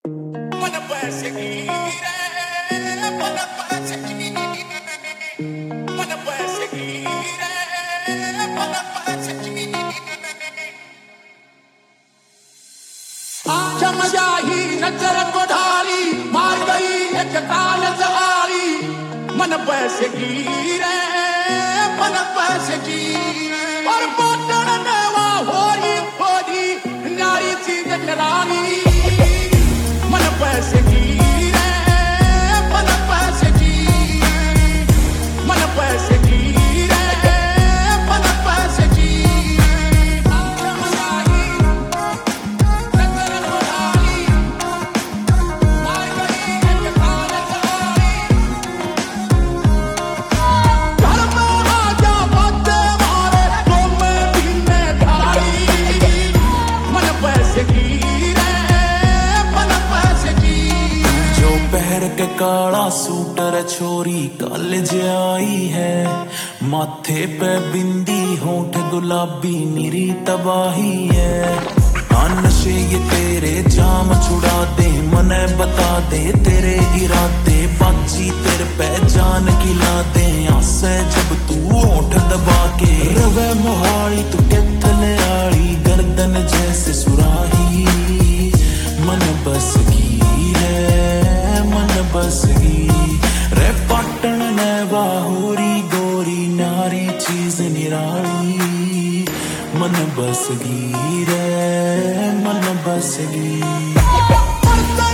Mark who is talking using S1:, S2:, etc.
S1: Wanna perseguire, wanna perseguire, wanna perseguire, wanna perseguire. चमचाही नजर को ढाली मार गई एक ताल सवारी मन पैसे गिरे मन पैसे गिरे और पटन नेवा होरी होरी नारी चीज निराली मन पैसे गिरे मन पैसे गिरे मन पैसे गिरे मन पैसे गिरे चमचाही
S2: के काला सूटर छोरी कॉलेज आई है माथे पे बिंदी होंठ गुलाबी मेरी तबाही है नशे ये तेरे जाम छुड़ा दे मने बता दे तेरे इरादे बाजी तेरे पहचान खिला दे आसे जब तू होंठ दबा के रवे मोहाली तू कितने आली गर्दन जैसे सुराही मन बस की है मन बसगी रे पटन ने बाहुरी गोरी नारी चीज निराली मन बसगी रे मन बसगी